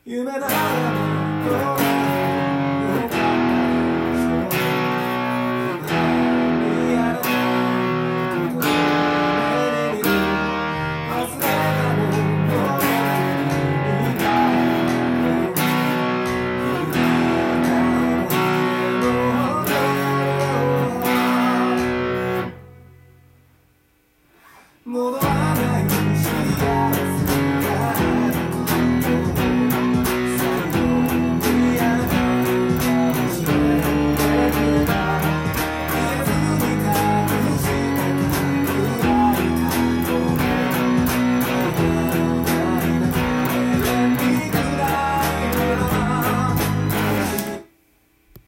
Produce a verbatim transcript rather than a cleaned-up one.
夢ならどうかよかったそう嫌だとめに忘れたものにが戻ら